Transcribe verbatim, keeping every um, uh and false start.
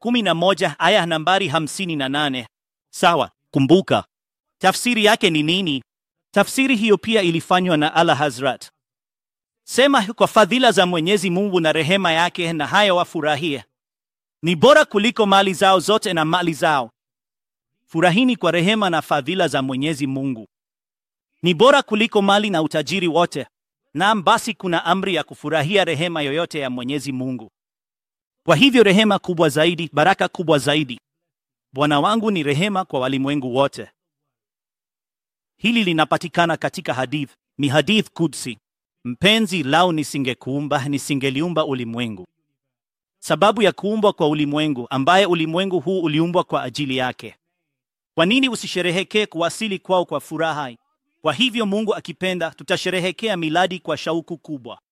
kumi na moja aya nambari hamsini na nane. Sawa, kumbuka. Tafsiri yake ni nini? Tafsiri hiyo pia ilifanywa na Ala Hazrat. Sema kwa fadhila za Mwenyezi Mungu na rehema yake na haya wafurahie. Ni bora kuliko mali zao zote na mali zao. Furahini kwa rehema na fadhila za Mwenyezi Mungu. Ni bora kuliko mali na utajiri wote. Naam, basi kuna amri ya kufurahia rehema yoyote ya Mwenyezi Mungu. Kwa hivyo rehema kubwa zaidi, baraka kubwa zaidi. Bwana wangu ni rehema kwa walimwengu wote. Hili linapatikana katika hadith, ni hadith Qudsi. Mpenzi, lau nisingekuumba, nisingeliumba ulimwengu. Sababu ya kuumbwa kwa ulimwengu, ambaye ulimwengu huu uliumbwa kwa ajili yake. Kwa nini usisherehekee kuwasili kwao kwa furaha? Kwa hivyo Mungu akipenda, tutasherehekea miladi kwa shauku kubwa.